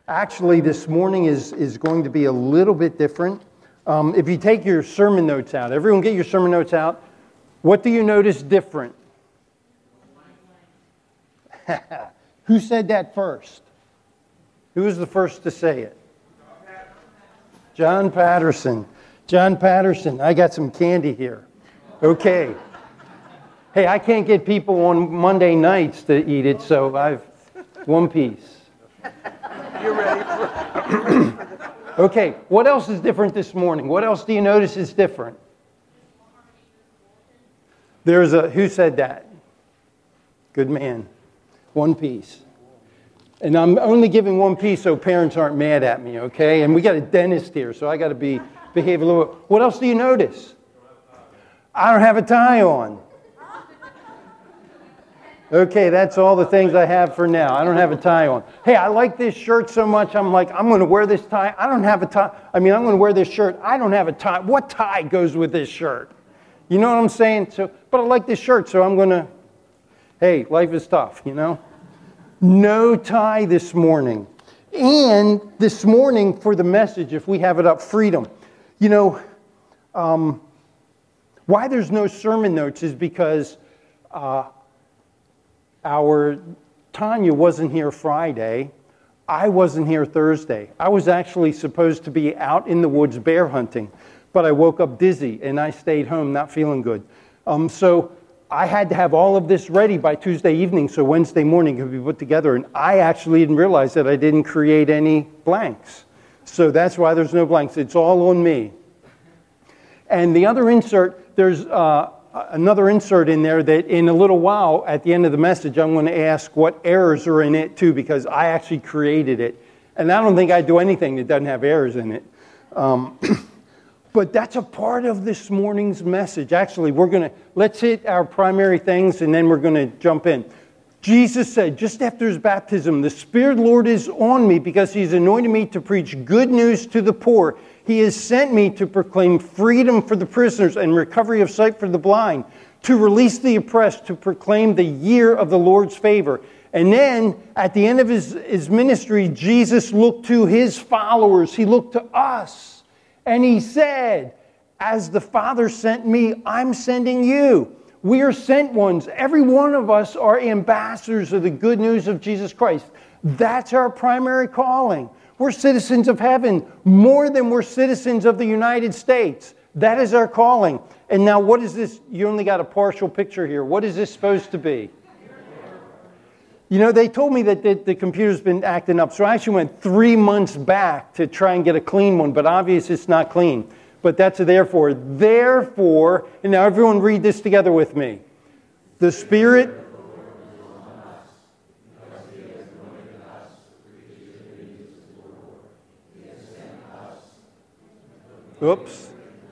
Actually, this morning is going to be a little bit different. If you take your sermon notes out, everyone get your sermon notes out. What do you notice different? Who said that first? Who was the first to say it? John Patterson. John Patterson, I got some candy here. Okay. Hey, I can't get people on Monday nights to eat it, so I've one piece. You're ready for Okay, what else is different this morning? What else do you notice is different? Who said that? Good man. One piece. And I'm only giving one piece so parents aren't mad at me, okay? And we got a dentist here, so I got to behave a little bit. What else do you notice? I don't have a tie on. Okay, that's all the things I have for now. I don't have a tie on. Hey, I like this shirt so much, I'm like, I'm going to wear this tie. I don't have a tie. I'm going to wear this shirt. I don't have a tie. What tie goes with this shirt? You know what I'm saying? But I like this shirt, so I'm going to, hey, life is tough, you know? No tie this morning. And this morning for the message, if we have it up, freedom. You know, why there's no sermon notes is because our Tanya wasn't here Friday. I wasn't here Thursday. I was actually supposed to be out in the woods bear hunting, but I woke up dizzy and I stayed home not feeling good. So I had to have all of this ready by Tuesday evening so Wednesday morning could be put together. And I actually didn't realize that I didn't create any blanks. So that's why there's no blanks. It's all on me. And the other insert, there's another insert in there that in a little while at the end of the message I'm going to ask what errors are in it too, because I actually created it. And I don't think I do anything that doesn't have errors in it. But that's a part of this morning's message. Actually, let's hit our primary things and then we're going to jump in. Jesus said, just after his baptism, the Spirit of the Lord is on me because he's anointed me to preach good news to the poor. He has sent me to proclaim freedom for the prisoners and recovery of sight for the blind, to release the oppressed, to proclaim the year of the Lord's favor. And then, at the end of his ministry, Jesus looked to his followers. He looked to us. And he said, as the Father sent me, I'm sending you. We are sent ones. Every one of us are ambassadors of the good news of Jesus Christ. That's our primary calling. We're citizens of heaven more than we're citizens of the United States. That is our calling. And now what is this? You only got a partial picture here. What is this supposed to be? You know, they told me that the computer's been acting up. So I actually went 3 months back to try and get a clean one. But obviously it's not clean. But that's a therefore. Therefore, and now everyone read this together with me. The Spirit... Oops.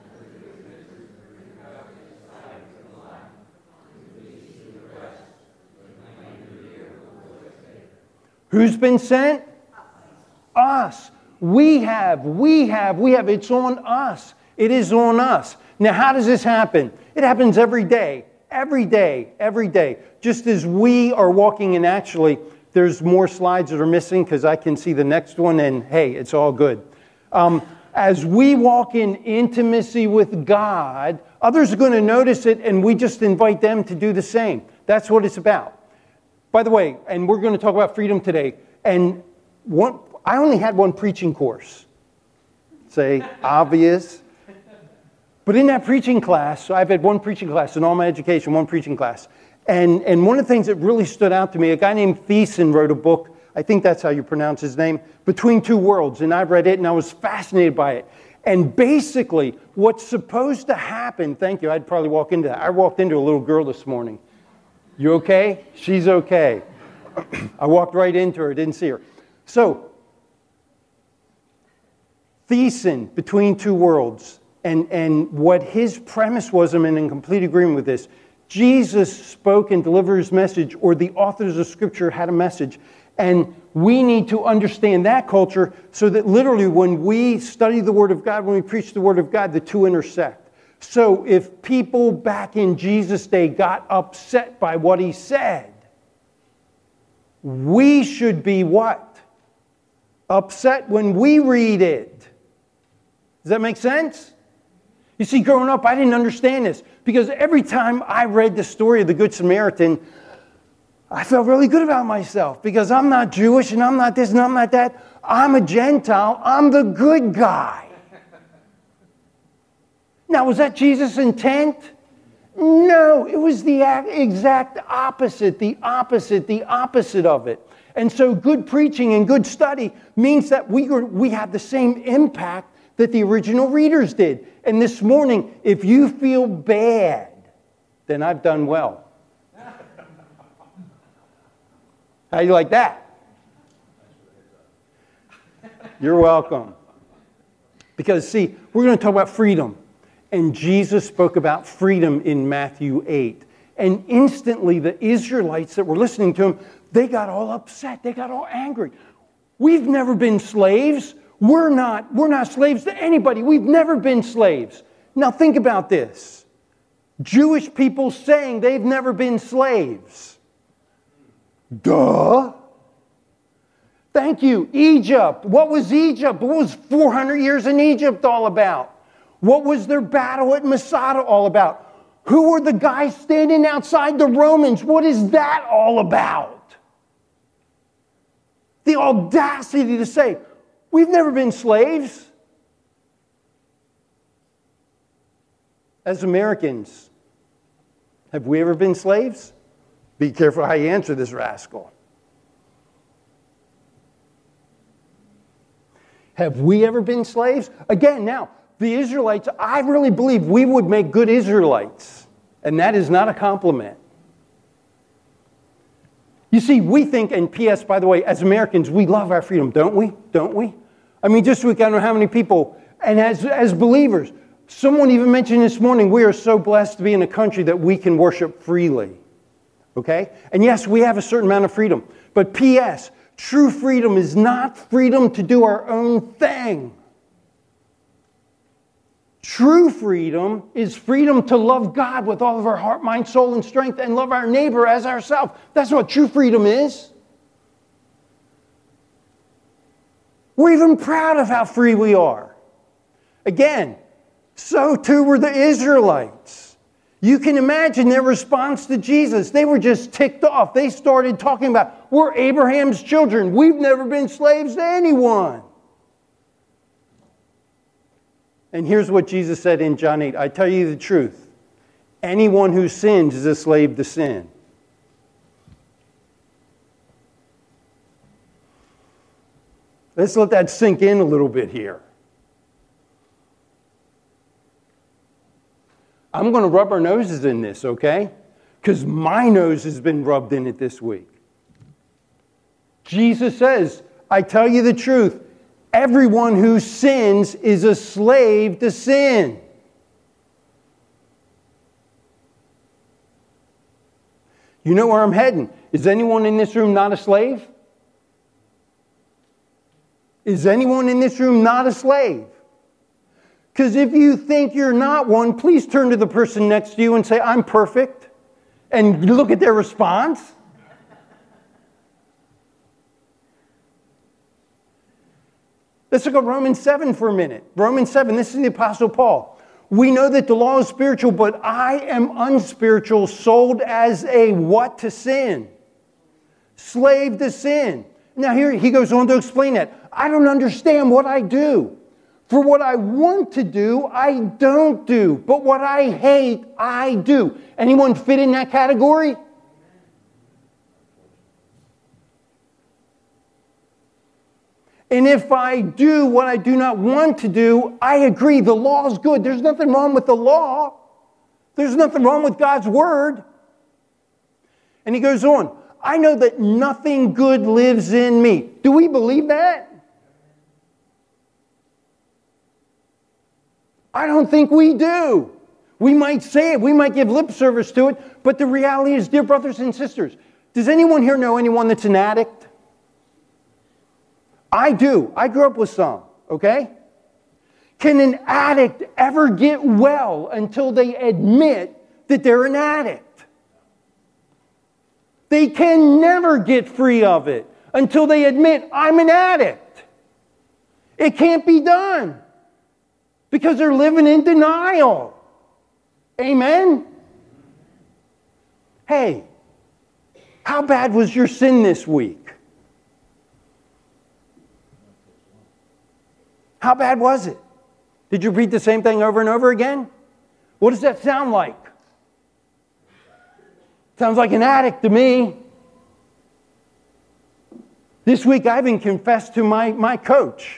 Who's been sent? Us. We have. It's on us. It is on us. Now, how does this happen? It happens every day. Every day. Just as we are walking, and actually, there's more slides that are missing because I can see the next one, and hey, it's all good. As we walk in intimacy with God, others are going to notice it, and we just invite them to do the same. That's what it's about. By the way, and we're going to talk about freedom today, and I only had one preaching course. Say, obvious. But in that preaching class, so I've had one preaching class in all my education, one preaching class. And one of the things that really stood out to me, a guy named Thiessen wrote a book, I think that's how you pronounce his name, Between Two Worlds. And I've read it and I was fascinated by it. And basically, what's supposed to happen, thank you, I'd probably walk into that. I walked into a little girl this morning. You okay? She's okay. I walked right into her, didn't see her. So, Thiessen, Between Two Worlds, and what his premise was, I'm in complete agreement with this. Jesus spoke and delivered his message, or the authors of Scripture had a message. And we need to understand that culture so that literally when we study the Word of God, when we preach the Word of God, the two intersect. So if people back in Jesus' day got upset by what he said, we should be what? upset when we read it. Does that make sense? You see, growing up, I didn't understand this because every time I read the story of the Good Samaritan, I felt really good about myself because I'm not Jewish and I'm not this and I'm not that. I'm a Gentile. I'm the good guy. Now, was that Jesus' intent? No, it was the exact opposite, the opposite of it. And so good preaching and good study means that we have the same impact that the original readers did. And this morning, if you feel bad, then I've done well. How do you like that? You're welcome. Because, see, we're going to talk about freedom. And Jesus spoke about freedom in Matthew 8. And instantly, the Israelites that were listening to him, they got all upset. They got all angry. We've never been slaves. We're not slaves to anybody. We've never been slaves. Now, think about this. Jewish people saying they've never been slaves. Duh. Thank you. Egypt. What was Egypt? What was 400 years in Egypt all about? What was their battle at Masada all about? Who were the guys standing outside the Romans? What is that all about? The audacity to say, we've never been slaves. As Americans, have we ever been slaves? Be careful how you answer this rascal. Have we ever been slaves? Again, now, the Israelites, I really believe we would make good Israelites. And that is not a compliment. You see, we think, and P.S., by the way, as Americans, we love our freedom, don't we? Don't we? I mean, just week, I don't know how many people, and as believers, someone even mentioned this morning, we are so blessed to be in a country that we can worship freely. Okay? And yes, we have a certain amount of freedom. But P.S., true freedom is not freedom to do our own thing. True freedom is freedom to love God with all of our heart, mind, soul, and strength and love our neighbor as ourselves. That's what true freedom is. We're even proud of how free we are. Again, so too were the Israelites. You can imagine their response to Jesus. They were just ticked off. They started talking about, we're Abraham's children. We've never been slaves to anyone. And here's what Jesus said in John 8. I tell you the truth. Anyone who sins is a slave to sin. Let's let that sink in a little bit here. I'm going to rub our noses in this, okay? Because my nose has been rubbed in it this week. Jesus says, I tell you the truth. Everyone who sins is a slave to sin. You know where I'm heading. Is anyone in this room not a slave? Is anyone in this room not a slave? Because if you think you're not one, please turn to the person next to you and say, I'm perfect. And look at their response. Let's look at Romans 7 for a minute. Romans 7, this is the Apostle Paul. We know that the law is spiritual, but I am unspiritual, sold as a what to sin? Slave to sin. Now here he goes on to explain that. I don't understand what I do. For what I want to do, I don't do. But what I hate, I do. Anyone fit in that category? And if I do what I do not want to do, I agree, the law is good. There's nothing wrong with the law. There's nothing wrong with God's word. And he goes on, I know that nothing good lives in me. Do we believe that? I don't think we do. We might say it, we might give lip service to it, but the reality is, dear brothers and sisters, does anyone here know anyone that's an addict? I do. I grew up with some, okay? Can an addict ever get well until they admit that they're an addict? They can never get free of it until they admit, I'm an addict. It can't be done because they're living in denial. Amen? Hey, how bad was your sin this week? How bad was it? Did you read the same thing over and over again? What does that sound like? Sounds like an addict to me. This week I even confessed to my coach.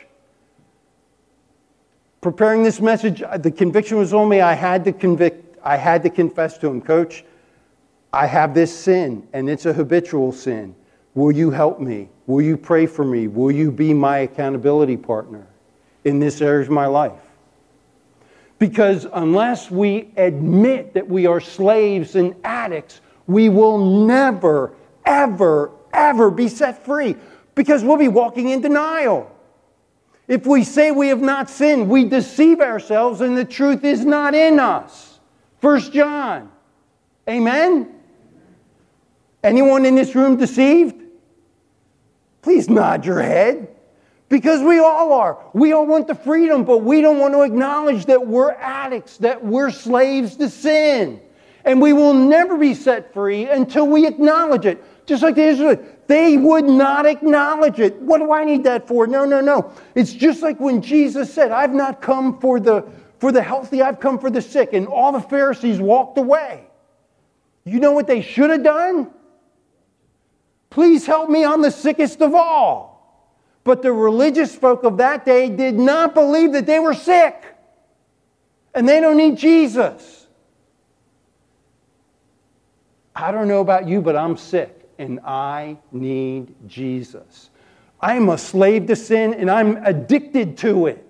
Preparing this message, the conviction was on me. I had to confess to him, Coach, I have this sin, and it's a habitual sin. Will you help me? Will you pray for me? Will you be my accountability partner in this area of my life? Because unless we admit that we are slaves and addicts, we will never, ever, ever be set free. Because we'll be walking in denial. If we say we have not sinned, we deceive ourselves and the truth is not in us. 1 John. Amen? Anyone in this room deceived? Please nod your head. Because we all are. We all want the freedom, but we don't want to acknowledge that we're addicts, that we're slaves to sin. And we will never be set free until we acknowledge it. Just like the Israelites, they would not acknowledge it. What do I need that for? No. It's just like when Jesus said, I've not come for the healthy, I've come for the sick. And all the Pharisees walked away. You know what they should have done? Please help me, I'm the sickest of all. But the religious folk of that day did not believe that they were sick. And they don't need Jesus. I don't know about you, but I'm sick. And I need Jesus. I'm a slave to sin and I'm addicted to it.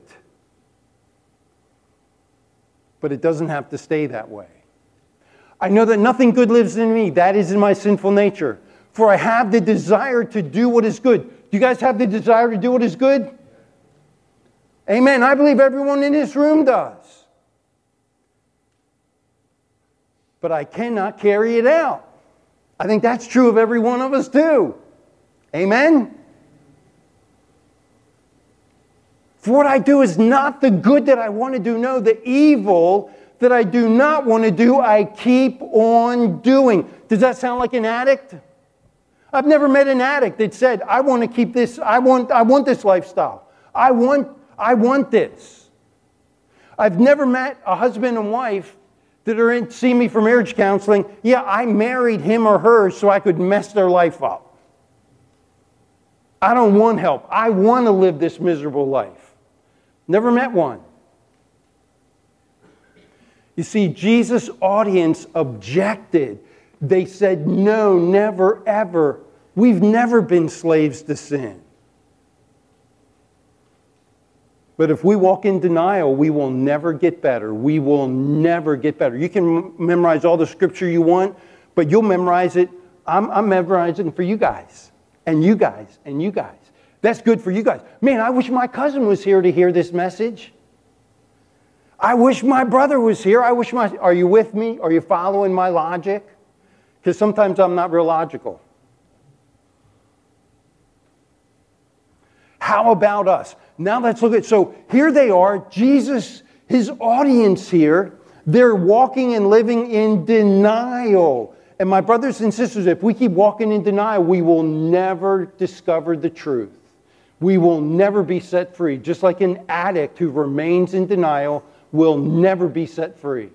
But it doesn't have to stay that way. I know that nothing good lives in me. That is in my sinful nature. For I have the desire to do what is good. Do you guys have the desire to do what is good? Amen. I believe everyone in this room does. But I cannot carry it out. I think that's true of every one of us too. Amen? For what I do is not the good that I want to do. No, the evil that I do not want to do, I keep on doing. Does that sound like an addict? I've never met an addict that said, I want to keep this, I want this lifestyle. I want this. I've never met a husband and wife that are in, see me for marriage counseling, yeah, I married him or her so I could mess their life up. I don't want help. I want to live this miserable life. Never met one. You see, Jesus' audience objected. They said, no, never, ever. We've never been slaves to sin. But if we walk in denial, we will never get better. We will never get better. You can memorize all the scripture you want, but you'll memorize it. I'm memorizing for you guys, and you guys, and you guys. That's good for you guys. Man, I wish my cousin was here to hear this message. I wish my brother was here. Are you with me? Are you following my logic? Because sometimes I'm not real logical. How about us? Now let's look at, so here they are, Jesus, his audience here, they're walking and living in denial. And my brothers and sisters, if we keep walking in denial, we will never discover the truth. We will never be set free. Just like an addict who remains in denial will never be set free.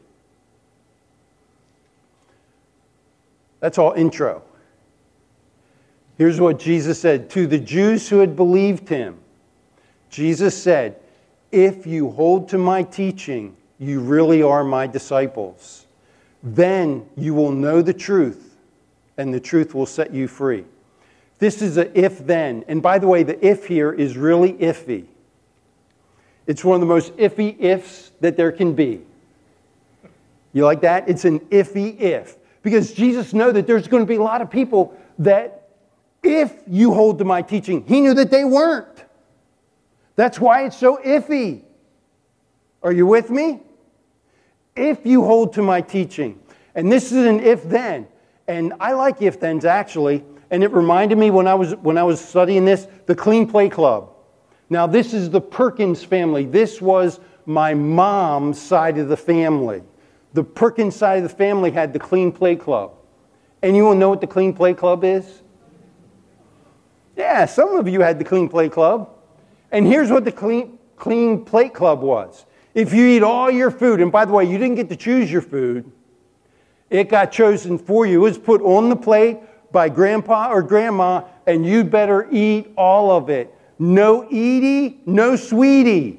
That's all intro. Here's what Jesus said to the Jews who had believed him. Jesus said, if you hold to my teaching, you really are my disciples. Then you will know the truth, and the truth will set you free. This is a if-then. And by the way, the if here is really iffy. It's one of the most iffy ifs that there can be. You like that? It's an iffy if. Because Jesus knows that there's going to be a lot of people that if you hold to my teaching, he knew that they weren't. That's why it's so iffy. Are you with me? If you hold to my teaching. And this is an if-then. And I like if-thens actually. And it reminded me when I was studying this, the Clean Play Club. Now, this is the Perkins family. This was my mom's side of the family. The Perkins side of the family had the Clean Plate Club. Anyone know what the Clean Plate Club is? Yeah, some of you had the Clean Plate Club. And here's what the Clean Plate Club was. If you eat all your food, and by the way, you didn't get to choose your food. It got chosen for you. It was put on the plate by grandpa or grandma, and you'd better eat all of it. No Edie, no sweetie.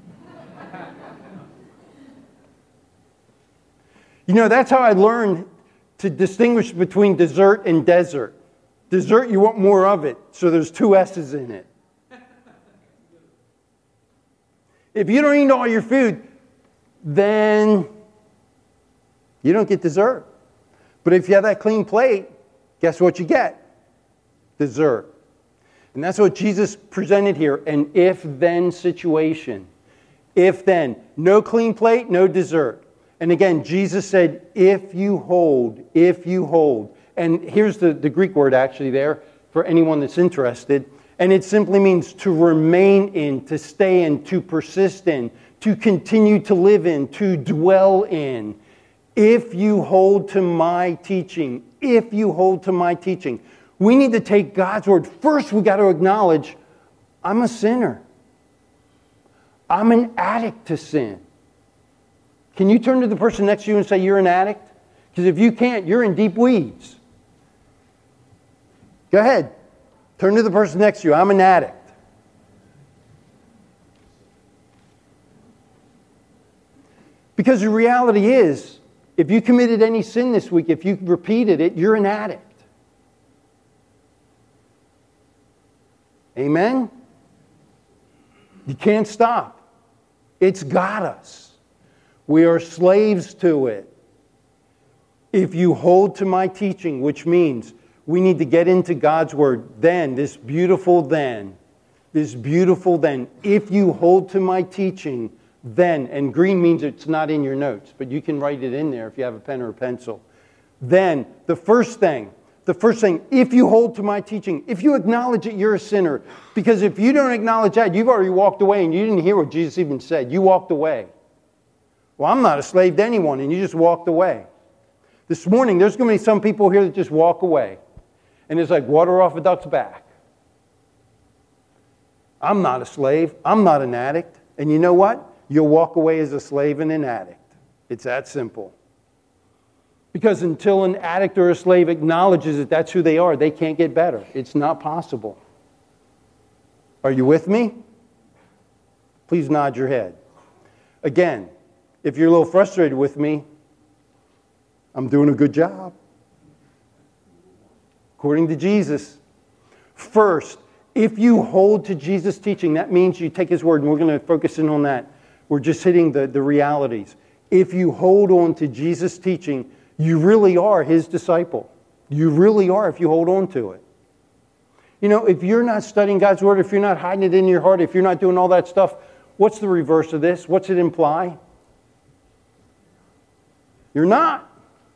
You know, that's how I learned to distinguish between dessert and desert. Dessert, you want more of it, so there's 2 S's in it. If you don't eat all your food, then you don't get dessert. But if you have that clean plate, guess what you get? Dessert. And that's what Jesus presented here, an if-then situation. If-then. No clean plate, no dessert. And again, Jesus said, if you hold, if you hold. And here's the Greek word actually there for anyone that's interested. And it simply means to remain in, to stay in, to persist in, to continue to live in, to dwell in. If you hold to my teaching, if you hold to my teaching. We need to take God's word. First, we got to acknowledge, I'm a sinner. I'm an addict to sin. Can you turn to the person next to you and say you're an addict? Because if you can't, you're in deep weeds. Go ahead. Turn to the person next to you. I'm an addict. Because the reality is, if you committed any sin this week, if you repeated it, you're an addict. Amen? You can't stop. It's got us. We are slaves to it. If you hold to my teaching, which means we need to get into God's word, then, this beautiful then, if you hold to my teaching, then, and green means it's not in your notes, but you can write it in there if you have a pen or a pencil. Then, the first thing, if you hold to my teaching, if you acknowledge that you're a sinner, because if you don't acknowledge that, you've already walked away and you didn't hear what Jesus even said. You walked away. Well, I'm not a slave to anyone, and you just walked away. This morning, there's going to be some people here that just walk away. And it's like water off a duck's back. I'm not a slave. I'm not an addict. And you know what? You'll walk away as a slave and an addict. It's that simple. Because until an addict or a slave acknowledges that that's who they are, they can't get better. It's not possible. Are you with me? Please nod your head. Again, if you're a little frustrated with me, I'm doing a good job. According to Jesus. First, if you hold to Jesus' teaching, that means you take His word, and we're going to focus in on that. We're just hitting the realities. If you hold on to Jesus' teaching, you really are His disciple. You really are if you hold on to it. You know, if you're not studying God's word, if you're not hiding it in your heart, if you're not doing all that stuff, what's the reverse of this? What's it imply? You're not.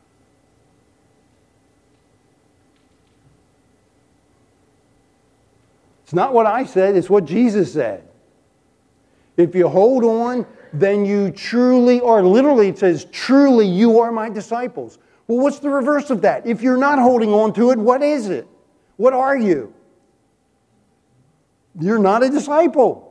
It's not what I said, it's what Jesus said. If you hold on, then you truly are. Literally, it says, truly you are my disciples. Well, what's the reverse of that? If you're not holding on to it, what is it? What are you? You're not a disciple.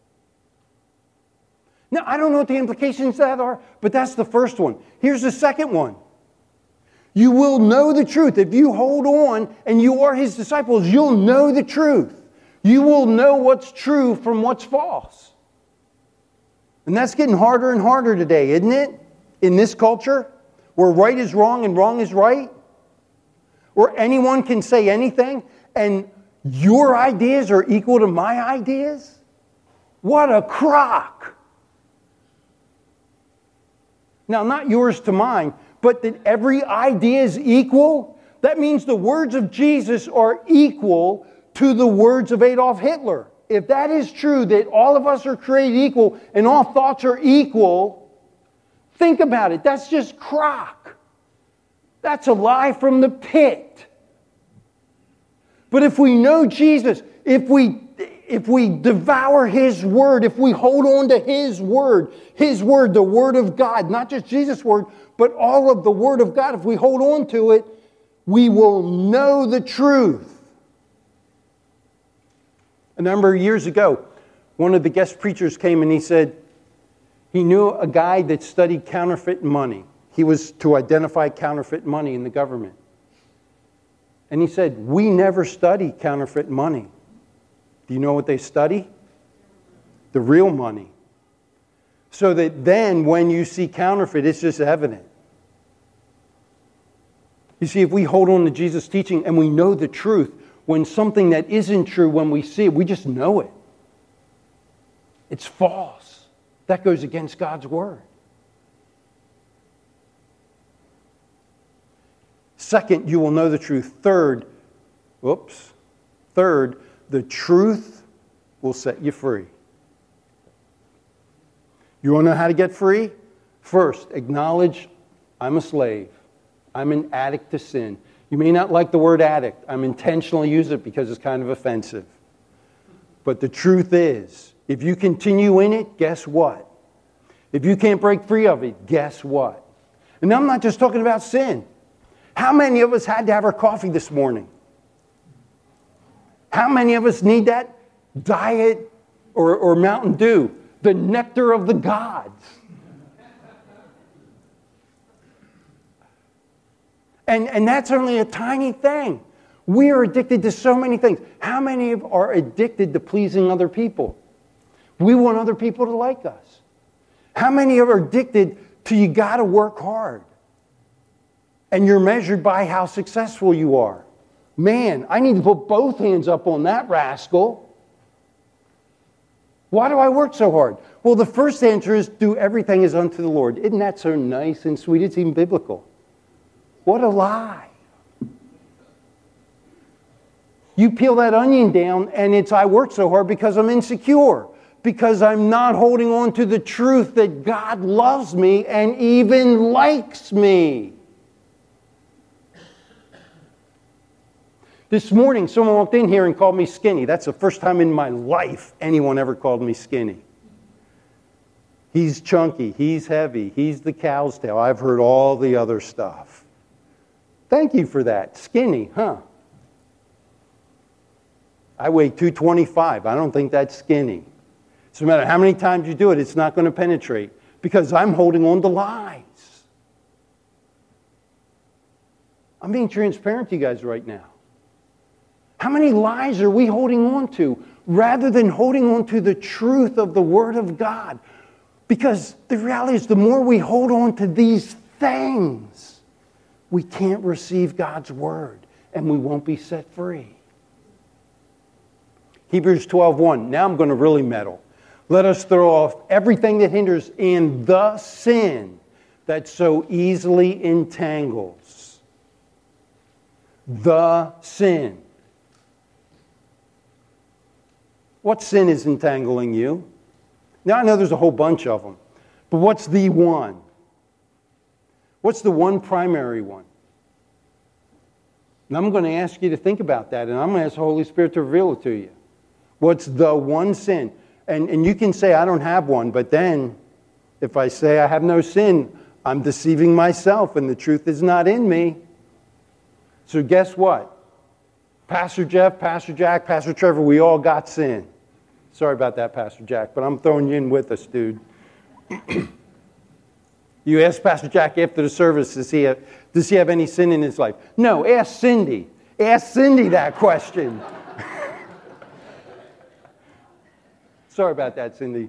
Now, I don't know what the implications of that are, but that's the first one. Here's the second one. You will know the truth. If you hold on and you are His disciples, you'll know the truth. You will know what's true from what's false. And that's getting harder and harder today, isn't it? In this culture, where right is wrong and wrong is right, where anyone can say anything, and your ideas are equal to my ideas? What a crock! Now, not yours to mine, but that every idea is equal, that means the words of Jesus are equal to the words of Adolf Hitler. If that is true, that all of us are created equal and all thoughts are equal, think about it. That's just crock. That's a lie from the pit. But if we know Jesus, if we if we devour His Word, if we hold on to His Word, the Word of God, not just Jesus' Word, but all of the Word of God, if we hold on to it, we will know the truth. A number of years ago, one of the guest preachers came and he said he knew a guy that studied counterfeit money. He was to identify counterfeit money in the government. And he said, we never study counterfeit money. Do you know what they study? The real money. So that then when you see counterfeit, it's just evident. You see, if we hold on to Jesus' teaching and we know the truth, when something that isn't true, when we see it, we just know it. It's false. That goes against God's Word. Second, you will know the truth. Third, the truth will set you free. You want to know how to get free? First, acknowledge I'm a slave. I'm an addict to sin. You may not like the word addict. I'm intentionally using it because it's kind of offensive. But the truth is, if you continue in it, guess what? If you can't break free of it, guess what? And I'm not just talking about sin. How many of us had to have our coffee this morning? How many of us need that diet or Mountain Dew, the nectar of the gods? And that's only a tiny thing. We are addicted to so many things. How many are addicted to pleasing other people? We want other people to like us. How many are addicted to you got to work hard? And you're measured by how successful you are. Man, I need to put both hands up on that rascal. Why do I work so hard? Well, the first answer is do everything as unto the Lord. Isn't that so nice and sweet? It's even biblical. What a lie. You peel that onion down and it's I work so hard because I'm insecure. Because I'm not holding on to the truth that God loves me and even likes me. This morning, someone walked in here and called me skinny. That's the first time in my life anyone ever called me skinny. He's chunky. He's heavy. He's the cow's tail. I've heard all the other stuff. Thank you for that. Skinny, huh? I weigh 225. I don't think that's skinny. So no matter how many times you do it, it's not going to penetrate because I'm holding on to lies. I'm being transparent to you guys right now. How many lies are we holding on to rather than holding on to the truth of the Word of God? Because the reality is the more we hold on to these things, we can't receive God's Word and we won't be set free. Hebrews 12:1. Now I'm going to really meddle. Let us throw off everything that hinders and the sin that so easily entangles. The sin. What sin is entangling you? Now I know there's a whole bunch of them, but what's the one? What's the one primary one? And I'm going to ask you to think about that, and I'm going to ask the Holy Spirit to reveal it to you. What's the one sin? And you can say, I don't have one, but then if I say I have no sin, I'm deceiving myself and the truth is not in me. So guess what? Pastor Jeff, Pastor Jack, Pastor Trevor, we all got sin. Sorry about that, Pastor Jack, but I'm throwing you in with us, dude. You ask Pastor Jack after the service, does he have any sin in his life? No, ask Cindy. Ask Cindy that question. Sorry about that, Cindy.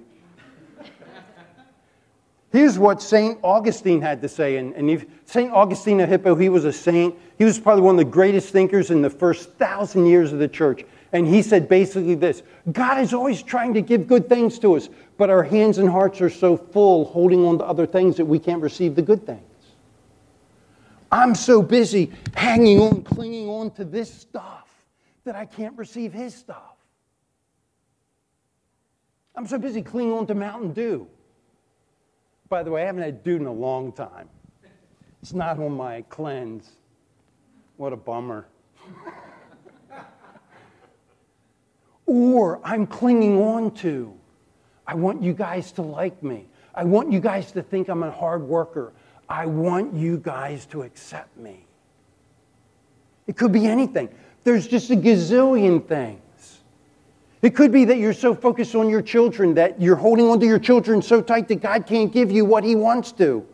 Here's what St. Augustine had to say. And St. Augustine of Hippo, he was a saint. He was probably one of the greatest thinkers in the first 1,000 years of the church. And he said basically this: God is always trying to give good things to us, but our hands and hearts are so full holding on to other things that we can't receive the good things. I'm so busy hanging on, clinging on to this stuff that I can't receive His stuff. I'm so busy clinging on to Mountain Dew. By the way, I haven't had Dew in a long time. It's not on my cleanse. What a bummer. or I'm clinging on to, I want you guys to like me. I want you guys to think I'm a hard worker. I want you guys to accept me. It could be anything. There's just a gazillion things. It could be that you're so focused on your children that you're holding on to your children so tight that God can't give you what He wants to.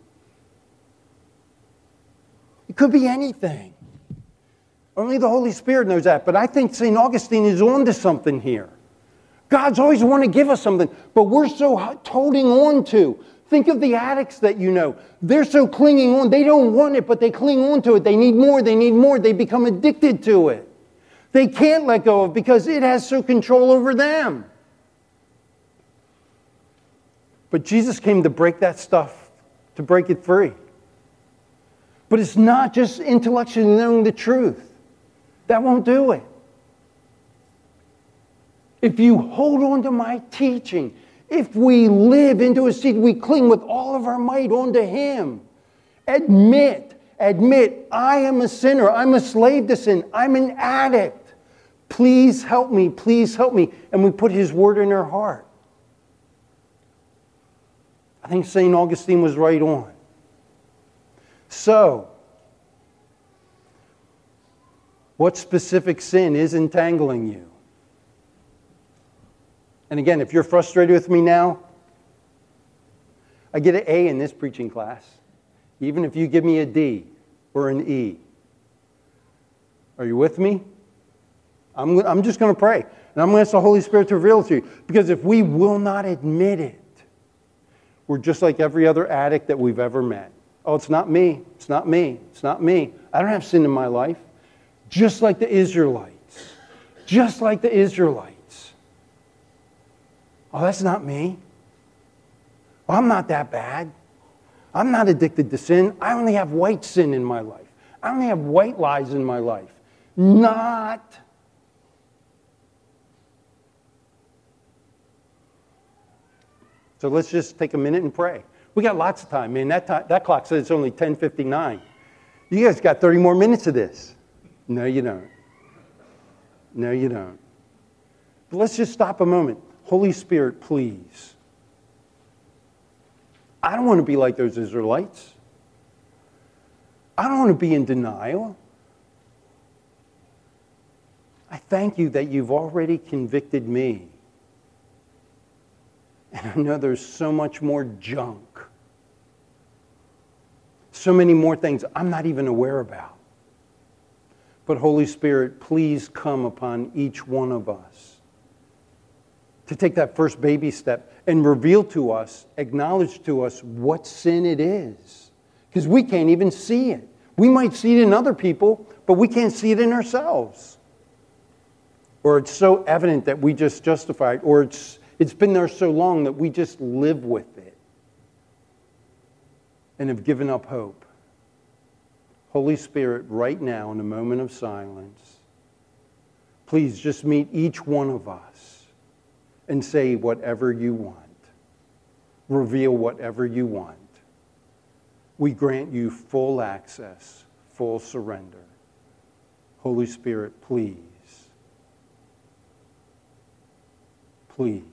It could be anything. Only the Holy Spirit knows that. But I think St. Augustine is on to something here. God's always want to give us something, but we're so holding on to. Think of the addicts that you know. They're so clinging on. They don't want it, but they cling on to it. They need more. They need more. They become addicted to it. They can't let go of it because it has so control over them. But Jesus came to break that stuff, to break it free. But it's not just intellectually knowing the truth. That won't do it. If you hold on to my teaching, if we live into His seed, we cling with all of our might onto Him. Admit, I am a sinner. I'm a slave to sin. I'm an addict. Please help me, please help me. And we put His word in our heart. I think St. Augustine was right on. So, what specific sin is entangling you? And again, if you're frustrated with me now, I get an A in this preaching class, even if you give me a D or an E. Are you with me? I'm just going to pray. And I'm going to ask the Holy Spirit to reveal it to you. Because if we will not admit it, we're just like every other addict that we've ever met. Oh, it's not me. It's not me. It's not me. I don't have sin in my life. Just like the Israelites. Just like the Israelites. Oh, that's not me. Well, I'm not that bad. I'm not addicted to sin. I only have white sin in my life. I only have white lies in my life. Not. So let's just take a minute and pray. We got lots of time, man. That clock says it's only 10:59. You guys got 30 more minutes of this. No, you don't. No, you don't. But let's just stop a moment. Holy Spirit, please. I don't want to be like those Israelites. I don't want to be in denial. I thank you that you've already convicted me. And I know there's so much more junk. So many more things I'm not even aware about. But Holy Spirit, please come upon each one of us to take that first baby step and reveal to us, acknowledge to us what sin it is. Because we can't even see it. We might see it in other people, but we can't see it in ourselves. Or it's so evident that we just justify it, or it's been there so long that we just live with it and have given up hope. Holy Spirit, right now in a moment of silence, please just meet each one of us and say whatever you want. Reveal whatever you want. We grant you full access, full surrender. Holy Spirit, please. Please.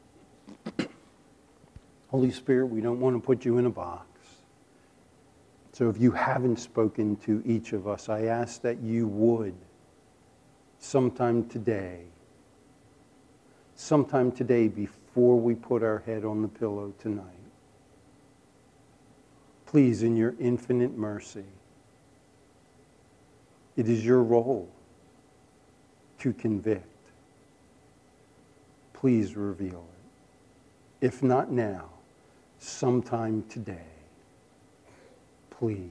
Holy Spirit, we don't want to put you in a box. So if you haven't spoken to each of us, I ask that you would sometime today before we put our head on the pillow tonight. Please, in your infinite mercy, it is your role to convict. Please reveal it. If not now, sometime today. Please.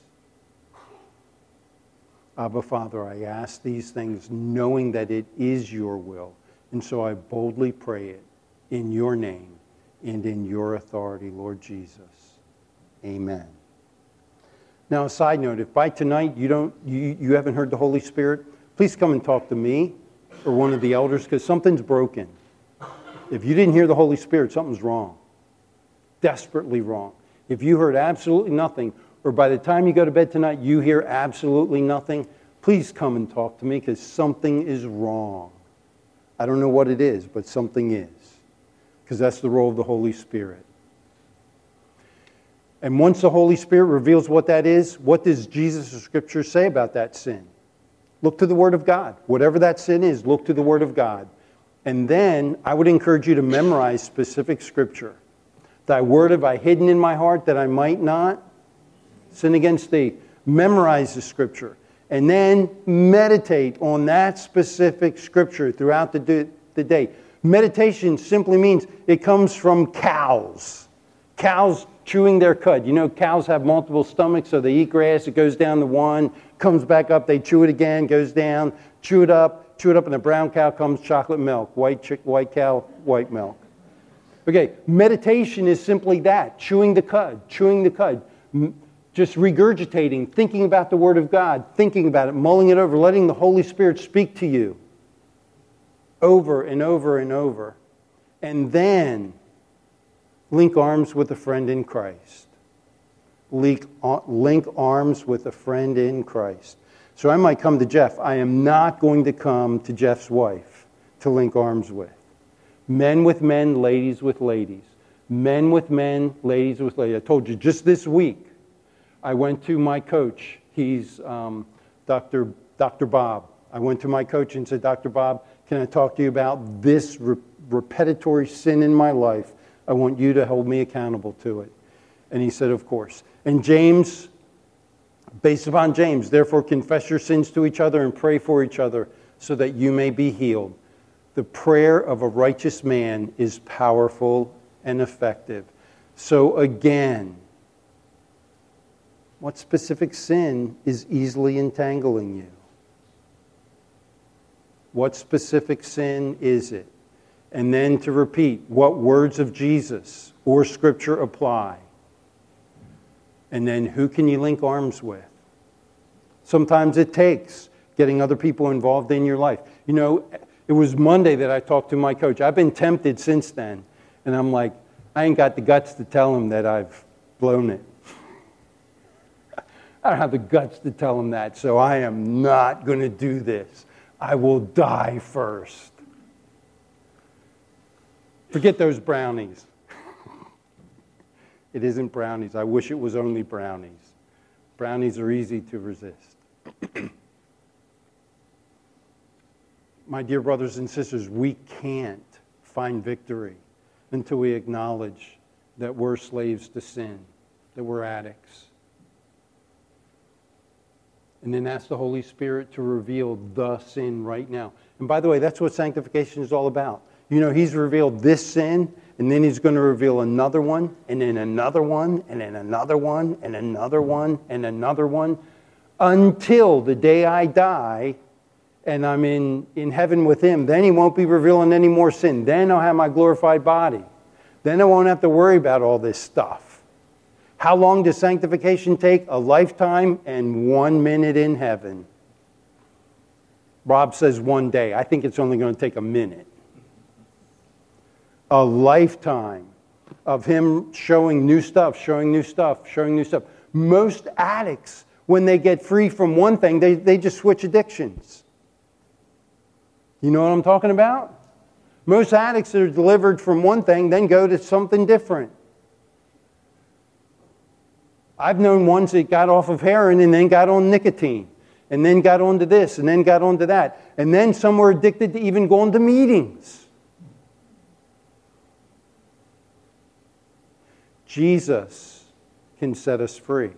Abba, Father, I ask these things knowing that it is your will. And so I boldly pray it in your name and in your authority, Lord Jesus. Amen. Now, a side note, if by tonight you haven't heard the Holy Spirit, please come and talk to me or one of the elders, because something's broken. If you didn't hear the Holy Spirit, something's wrong. Desperately wrong. If you heard absolutely nothing, or by the time you go to bed tonight, you hear absolutely nothing, please come and talk to me, because something is wrong. I don't know what it is, but something is. Because that's the role of the Holy Spirit. And once the Holy Spirit reveals what that is, what does Jesus or Scripture say about that sin? Look to the Word of God. Whatever that sin is, look to the Word of God. And then I would encourage you to memorize specific Scripture. Thy word have I hidden in my heart that I might not sin against thee. Memorize the Scripture. And then meditate on that specific Scripture throughout the day. Meditation simply means it comes from cows. Cows chewing their cud. You know, cows have multiple stomachs, so they eat grass. It goes down to one, comes back up. They chew it again, goes down, chew it up, and a brown cow comes chocolate milk. White cow, white milk. Okay, meditation is simply that, chewing the cud. Just regurgitating, thinking about the Word of God, thinking about it, mulling it over, letting the Holy Spirit speak to you over and over and over. And then link arms with a friend in Christ. Link arms with a friend in Christ. So I might come to Jeff. I am not going to come to Jeff's wife to link arms with. Men with men, ladies with ladies. Men with men, ladies with ladies. I told you just this week, I went to my coach. He's Dr. Bob. I went to my coach and said, Dr. Bob, can I talk to you about this repetitory sin in my life? I want you to hold me accountable to it. And he said, of course. And James, based upon James, therefore confess your sins to each other and pray for each other so that you may be healed. The prayer of a righteous man is powerful and effective. So again, what specific sin is easily entangling you? What specific sin is it? And then to repeat, what words of Jesus or Scripture apply? And then who can you link arms with? Sometimes it takes getting other people involved in your life. You know, it was Monday that I talked to my coach. I've been tempted since then. And I'm like, I ain't got the guts to tell him that I've blown it. I don't have the guts to tell him that, so I am not going to do this. I will die first. Forget those brownies. It isn't brownies. I wish it was only brownies. Brownies are easy to resist. My dear brothers and sisters, we can't find victory until we acknowledge that we're slaves to sin, that we're addicts. And then ask the Holy Spirit to reveal the sin right now. And by the way, that's what sanctification is all about. You know, He's revealed this sin, and then He's going to reveal another one, and then another one, and then another one, and another one, and another one, until the day I die and I'm in heaven with Him. Then He won't be revealing any more sin. Then I'll have my glorified body. Then I won't have to worry about all this stuff. How long does sanctification take? A lifetime and 1 minute in heaven. Rob says 1 day. I think it's only going to take a minute. A lifetime of Him showing new stuff, showing new stuff, showing new stuff. Most addicts, when they get free from one thing, they just switch addictions. You know what I'm talking about? Most addicts that are delivered from one thing then go to something different. I've known ones that got off of heroin and then got on nicotine, and then got onto this, and then got onto that. And then some were addicted to even going to meetings. Jesus can set us free.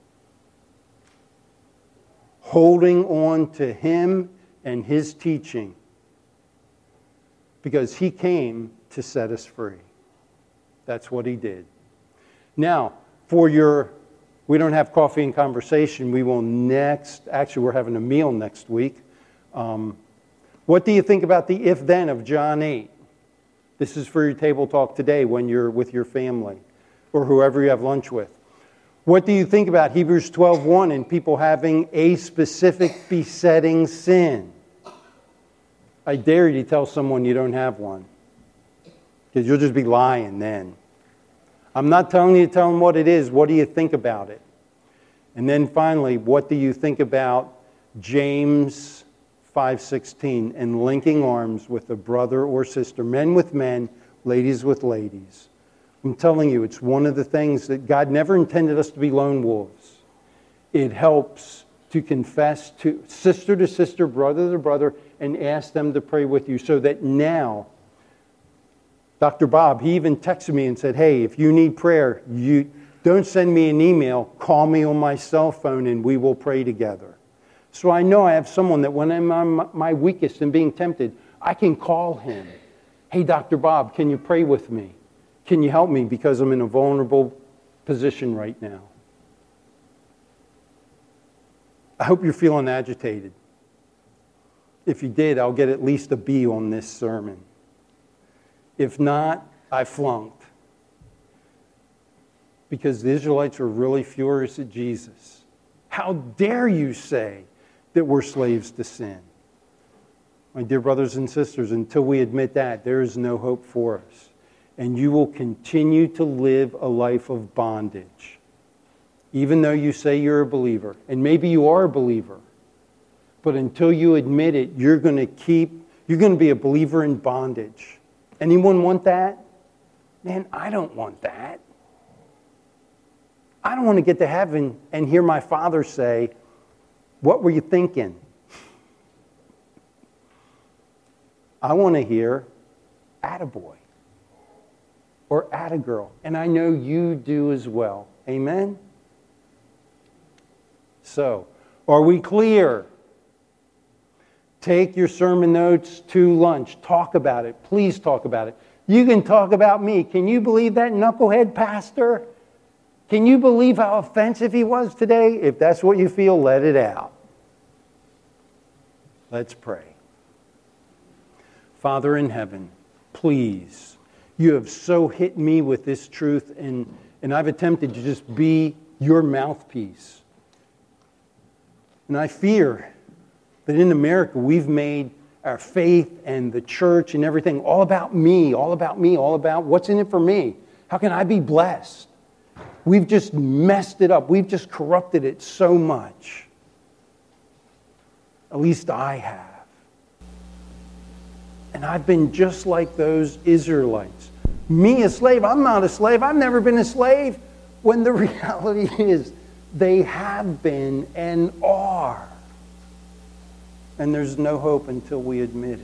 Holding on to Him and His teaching, because He came to set us free. That's what He did. Now, we don't have coffee and conversation. We will actually we're having a meal next week. What do you think about the if-then of John 8? This is for your table talk today when you're with your family or whoever you have lunch with. What do you think about Hebrews 12:1 and people having a specific besetting sin? I dare you to tell someone you don't have one, because you'll just be lying then. I'm not telling you to tell them what it is. What do you think about it? And then finally, what do you think about James 5:16 and linking arms with a brother or sister, men with men, ladies with ladies? I'm telling you, it's one of the things that God never intended us to be lone wolves. It helps to confess to sister, brother to brother, and ask them to pray with you, so that now, Dr. Bob, he even texted me and said, hey, if you need prayer, you don't send me an email, call me on my cell phone and we will pray together. So I know I have someone that when I'm on my weakest and being tempted, I can call him. Hey, Dr. Bob, can you pray with me? Can you help me because I'm in a vulnerable position right now? I hope you're feeling agitated. If you did, I'll get at least a B on this sermon. If not, I flunked. Because the Israelites were really furious at Jesus. How dare you say that we're slaves to sin? My dear brothers and sisters, until we admit that, there is no hope for us. And you will continue to live a life of bondage. Even though you say you're a believer. And maybe you are a believer. But until you admit it, you're going to be a believer in bondage. Anyone want that? Man, I don't want that. I don't want to get to heaven and hear my Father say, what were you thinking? I want to hear, attaboy, or attagirl. And I know you do as well. Amen? So, are we clear? Take your sermon notes to lunch. Talk about it. Please talk about it. You can talk about me. Can you believe that knucklehead pastor? Can you believe how offensive he was today? If that's what you feel, let it out. Let's pray. Father in heaven, please, you have so hit me with this truth, and I've attempted to just be your mouthpiece. And I fear that in America we've made our faith and the church and everything all about me, all about what's in it for me. How can I be blessed? We've just messed it up. We've just corrupted it so much. At least I have. And I've been just like those Israelites. Me, a slave? I'm not a slave. I've never been a slave. When the reality is, they have been and are. And there's no hope until we admit it.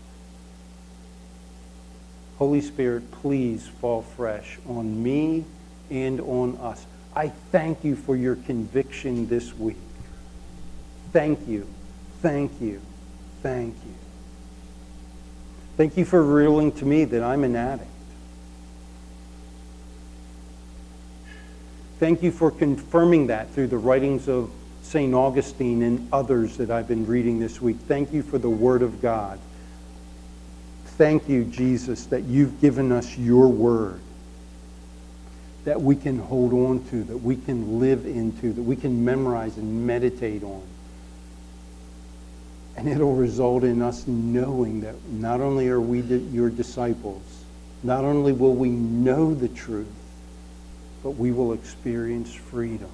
Holy Spirit, please fall fresh on me and on us. I thank you for your conviction this week. Thank you. Thank you. Thank you. Thank you for revealing to me that I'm an addict. Thank you for confirming that through the writings of St. Augustine and others that I've been reading this week. Thank you for the Word of God. Thank you, Jesus, that you've given us your Word that we can hold on to, that we can live into, that we can memorize and meditate on. And it'll result in us knowing that not only are we your disciples, not only will we know the truth, but we will experience freedom.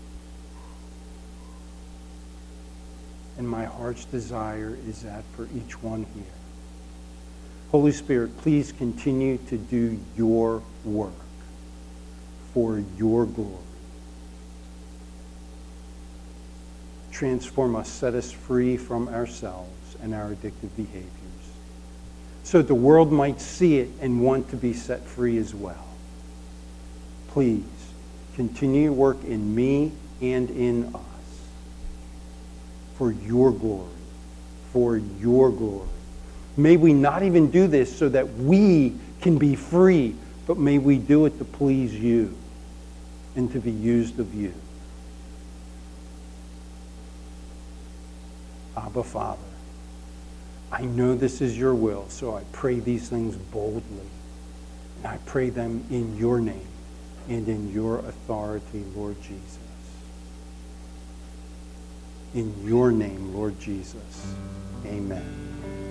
And my heart's desire is that for each one here. Holy Spirit, please continue to do your work for your glory. transform us, set us free from ourselves and our addictive behaviors, so the world might see it and want to be set free as well. Please continue your work in me and in us for your glory, for your glory. May we not even do this so that we can be free, but may we do it to please you and to be used of you. Abba, Father, I know this is your will, so I pray these things boldly. And I pray them in your name and in your authority, Lord Jesus. In your name, Lord Jesus. Amen.